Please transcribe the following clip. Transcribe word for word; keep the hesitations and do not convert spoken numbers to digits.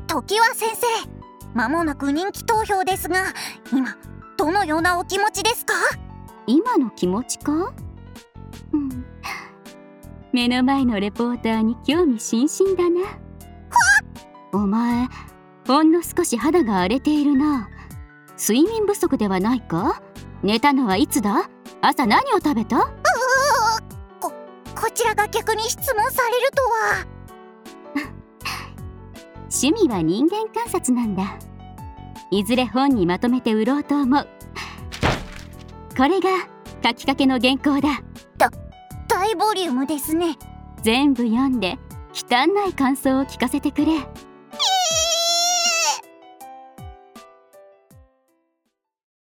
常盤先生、間もなく人気投票ですが、今どのようなお気持ちですか？ 今の気持ちか、うん、目の前のレポーターに興味津々だな。お前、ほんの少し肌が荒れているな。睡眠不足ではないか？寝たのはいつだ？朝何を食べた？ううこ、こちらが逆に質問されるとは。 趣味は人間観察なんだ。いずれ本にまとめて売ろうと思う。これが書きかけの原稿だ。 だ、大ボリュームですね。 全部読んで忌憚ない感想を聞かせてくれ。